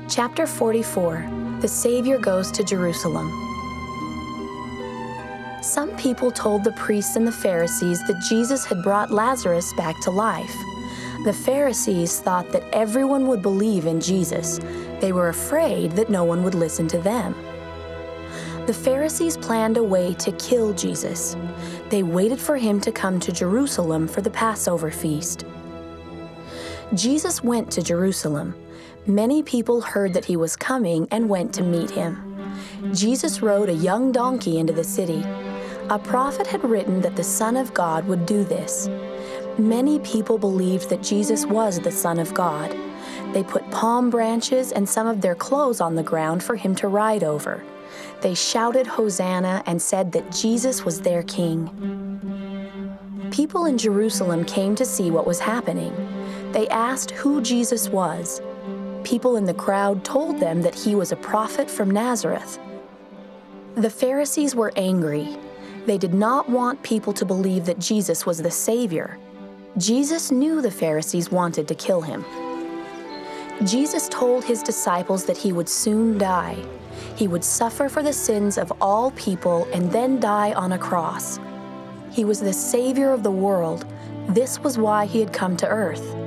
Chapter 44, The Savior Goes to Jerusalem. Some people told the priests and the Pharisees that Jesus had brought Lazarus back to life. The Pharisees thought that everyone would believe in Jesus. They were afraid that no one would listen to them. The Pharisees planned a way to kill Jesus. They waited for him to come to Jerusalem for the Passover feast. Jesus went to Jerusalem. Many people heard that he was coming and went to meet him. Jesus rode a young donkey into the city. A prophet had written that the Son of God would do this. Many people believed that Jesus was the Son of God. They put palm branches and some of their clothes on the ground for him to ride over. They shouted Hosanna and said that Jesus was their king. People in Jerusalem came to see what was happening. They asked who Jesus was. People in the crowd told them that he was a prophet from Nazareth. The Pharisees were angry. They did not want people to believe that Jesus was the Savior. Jesus knew the Pharisees wanted to kill him. Jesus told his disciples that he would soon die. He would suffer for the sins of all people and then die on a cross. He was the Savior of the world. This was why he had come to earth.